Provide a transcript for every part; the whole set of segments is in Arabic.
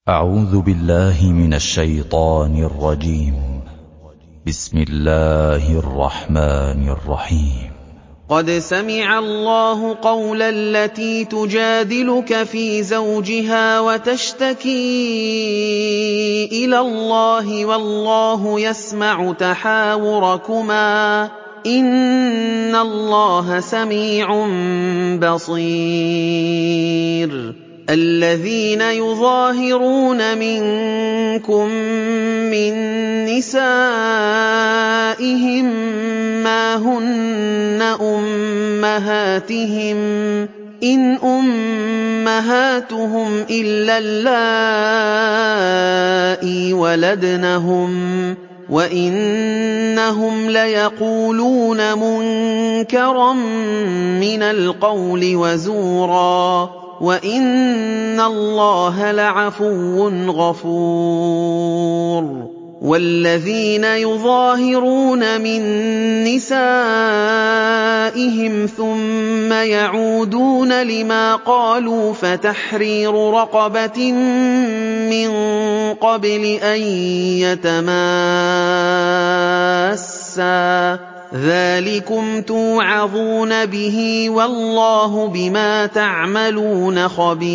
أعوذ بالله من الشيطان الرجيم. بسم الله الرحمن الرحيم. قد سمع الله قول التي تجادلك في زوجها وتشتكي إلى الله والله يسمع تحاوركما إن الله سميع بصير. الذين يظاهرون منكم من نسائهم ما هن أمهاتهم إن أمهاتهم إلا اللائي ولدنهم وإنهم ليقولون منكرا من القول وزورا وإن الله لعفو غفور. والذين يظاهرون من نسائهم ثم يعودون لما قالوا فتحرير رقبة من قبل أن يتماسا ذلكم توعظون به والله بما تعملون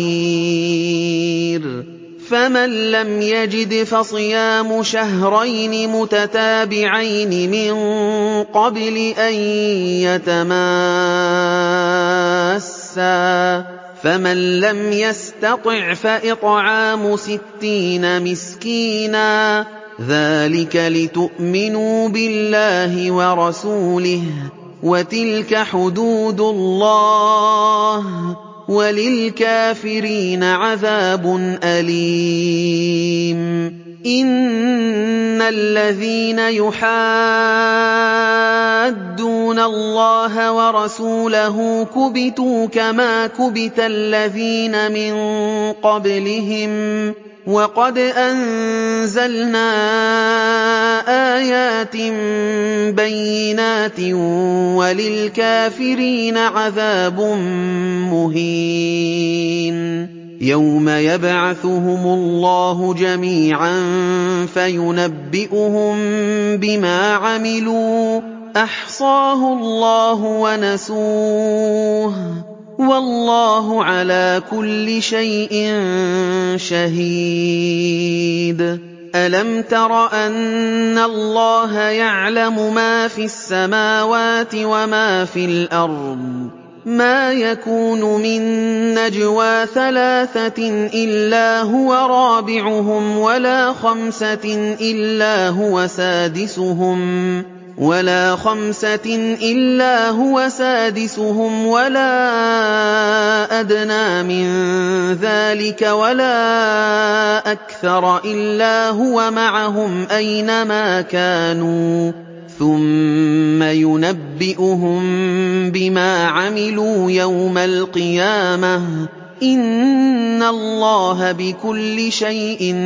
خبير. فمن لم يجد فصيام شهرين متتابعين من قبل أن يتماسا فمن لم يستطع فإطعام 60 مسكينا ذلك لتؤمنوا بالله ورسوله وتلك حدود الله وللكافرين عذاب أليم. إن الذين يحادون الله ورسوله كبتوا كما كبت الذين من قبلهم وقد أنزلنا آيات بينات وللكافرين عذاب مهين. يوم يبعثهم الله جميعا فينبئهم بما عملوا أحصاه الله ونسوه والله على كل شيء شهيد. ألم تر أن الله يعلم ما في السماوات وما في الأرض ما يكون من نجوى 3 إلا هو رابعهم ولا 5 إلا هو سادسهم ولا أدنى من ذلك ولا أكثر إلا هو معهم أينما كانوا ثم ينبئهم بما عملوا يوم القيامة إن الله بكل شيء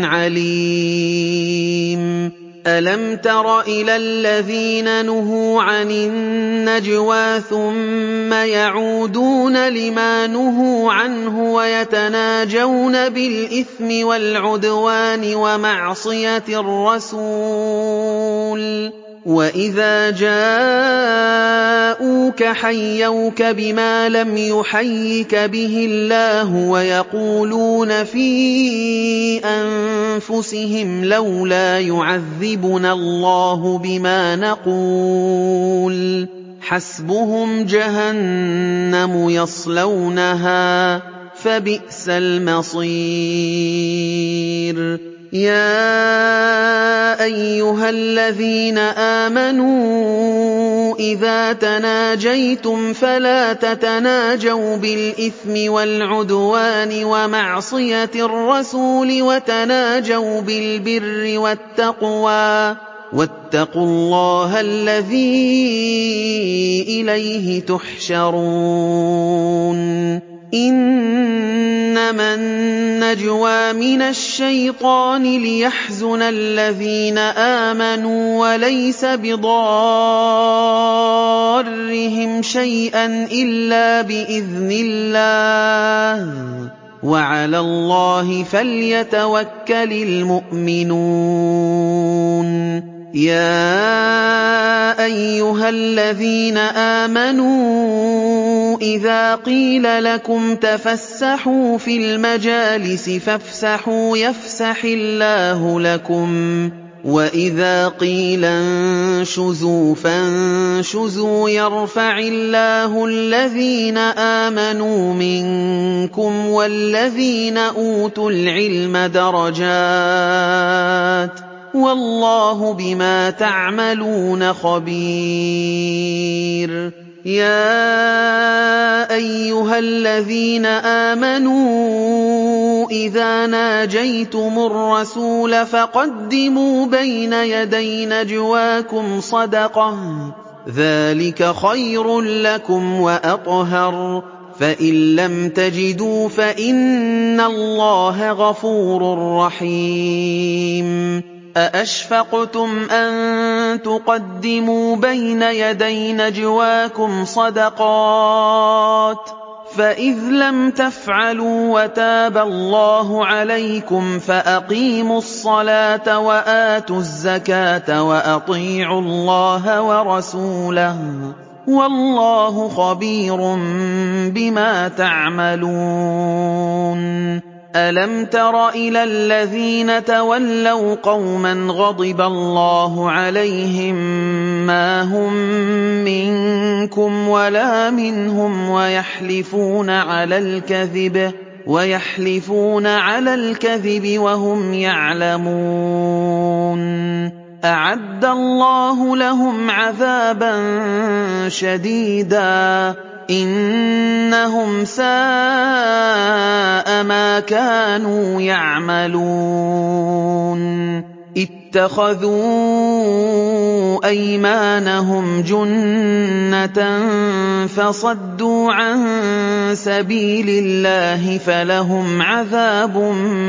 عليم. ألم تر إلى الذين نهوا عن النجوى ثم يعودون لما نهوا عنه ويتناجون بالإثم والعدوان ومعصية الرسول وإذا جاءوك حيوك بما لم يحيك به الله ويقولون في أنفسهم لولا يعذبنا الله بما نقول حسبهم جهنم يصلونها فبئس المصير. يا أيها الذين آمنوا إذا تناجيتم فلا تتناجوا بالإثم والعدوان ومعصية الرسول وتناجوا بالبر والتقوى واتقوا الله الذي إليه تحشرون. إنما النجوى من الشيطان ليحزن الذين آمنوا وليس بضارهم شيئا إلا بإذن الله وَعَلَى اللَّهِ فَلْيَتَوَكَّلِ الْمُؤْمِنُونَ يَا أَيُّهَا الَّذِينَ آمَنُوا إِذَا قِيلَ لَكُمْ تَفَسَّحُوا فِي الْمَجَالِسِ فَافْسَحُوا يَفْسَحِ اللَّهُ لَكُمْ وَإِذَا قِيلَ انشُزُوا فَانشُزُوا يَرْفَعِ اللَّهُ الَّذِينَ آمَنُوا مِنكُمْ وَالَّذِينَ أُوتُوا الْعِلْمَ دَرَجَاتٍ وَاللَّهُ بِمَا تَعْمَلُونَ خَبِيرٌ يَا أَيُّهَا الَّذِينَ آمَنُوا إِذَا نَاجَيْتُمُ الرَّسُولَ فَقَدِّمُوا بَيْنَ يَدَيْ نَجْوَاكُمْ صَدَقَةً ۚ ذَٰلِكَ خَيْرٌ لَّكُمْ وَأَطْهَرُ ۚ فَإِن لَّمْ تَجِدُوا فَإِنَّ اللَّهَ غَفُورٌ رَّحِيمٌ أَأَشْفَقْتُمْ أَن تُقَدِّمُوا بَيْنَ يَدَيْ نَجْوَاكُمْ صَدَقَاتٍ ۚ فَإِذْ لَمْ تَفْعَلُوا وَتَابَ اللَّهُ عَلَيْكُمْ فَأَقِيمُوا الصَّلَاةَ وَآتُوا الزَّكَاةَ وَأَطِيعُوا اللَّهَ وَرَسُولَهُ ۚ وَاللَّهُ خَبِيرٌ بِمَا تَعْمَلُونَ أَلَمْ تَرَ إِلَى الَّذِينَ تَوَلَّوْا قَوْمًا غَضِبَ اللَّهُ عَلَيْهِم مَّا هُم مِّنكُمْ وَلَا مِنْهُمْ وَيَحْلِفُونَ عَلَى الْكَذِبِ وَهُمْ يَعْلَمُونَ أَعَدَّ اللَّهُ لَهُمْ عَذَابًا شَدِيدًا إِنَّهُمْ سَاءَ مَا كَانُوا يَعْمَلُونَ اتَّخَذُوا أَيْمَانَهُمْ جُنَّةً فَصَدُّوا عَن سَبِيلِ اللَّهِ فَلَهُمْ عَذَابٌ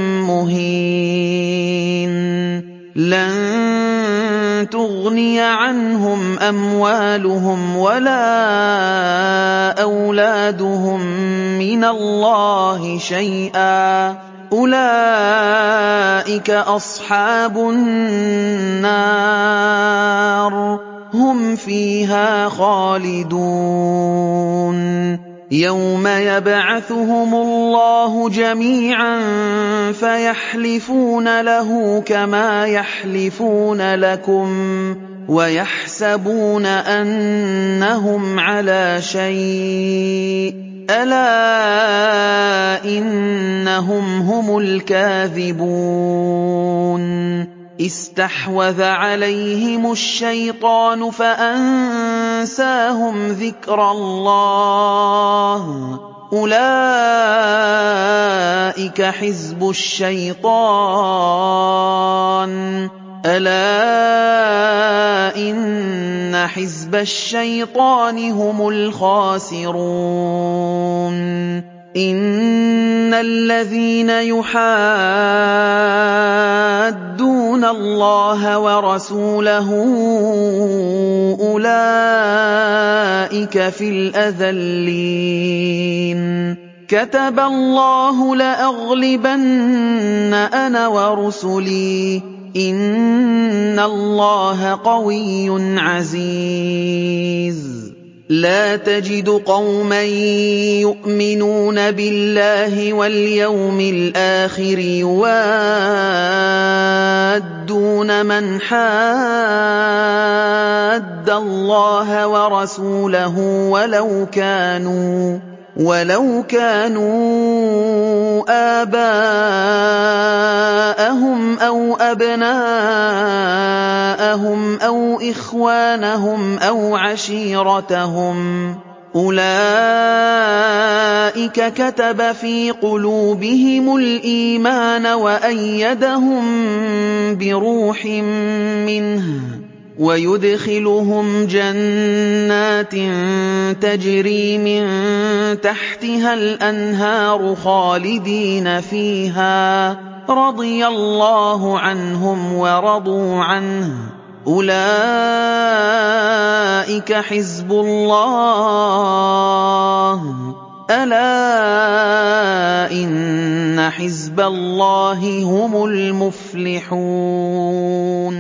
مُّهِينٌ لَن تُغْنِيَ عَنْهُمْ أَمْوَالُهُمْ وَلَا أَوْلَادُهُم مِّنَ اللَّهِ شَيْئًا ۚ أُولَٰئِكَ أَصْحَابُ النَّارِ ۖ هُمْ فِيهَا خَالِدُونَ يَوْمَ يَبْعَثُهُمُ اللَّهُ جَمِيعًا فَيَحْلِفُونَ لَهُ كَمَا يَحْلِفُونَ لَكُمْ وَيَحْسَبُونَ أَنَّهُمْ عَلَىٰ شَيْءٍ ۚ أَلَا إِنَّهُمْ هُمُ الْكَاذِبُونَ اسْتَحْوَذَ عَلَيْهِمُ الشَّيْطَانُ فَأَنسَاهُمْ ذِكْرَ اللَّهِ ۚ أُولَٰئِكَ حِزْبُ الشَّيْطَانِ ۚ أَلَا إِنَّ حِزْبَ الشَّيْطَانِ هُمُ الْخَاسِرُونَ إِنَّ الَّذِينَ يُحَادُّونَ اللَّهَ وَرَسُولَهُ أُولَٰئِكَ فِي الْأَذَلِّينَ كَتَبَ اللَّهُ لَأَغْلِبَنَّ أَنَا وَرُسُلِي ۚ إِنَّ اللَّهَ قَوِيٌّ عَزِيزٌ لَا تَجِدُ قَوْمًا يُؤْمِنُونَ بِاللَّهِ وَالْيَوْمِ الْآخِرِ يُوَادُّونَ مَنْ حَادَّ اللَّهَ وَرَسُولَهُ وَلَوْ كَانُوا آبَاءَهُمْ أَوْ أَبْنَاءَهُمْ أَوْ إِخْوَانَهُمْ أَوْ عَشِيرَتَهُمْ ۚ أُولَٰئِكَ كَتَبَ فِي قُلُوبِهِمُ الْإِيمَانَ وَأَيَّدَهُم بِرُوحٍ مِّنْهُ وَيُدْخِلُهُمْ جَنَّاتٍ تَجْرِي مِن تَحْتِهَا الْأَنْهَارُ خَالِدِينَ فِيهَا ۚ رَضِيَ اللَّهُ عَنْهُمْ وَرَضُوا عَنْهُ ۚ أُولَٰئِكَ حِزْبُ اللَّهِ ۚ أَلَا إِنَّ حِزْبَ اللَّهِ هُمُ الْمُفْلِحُونَ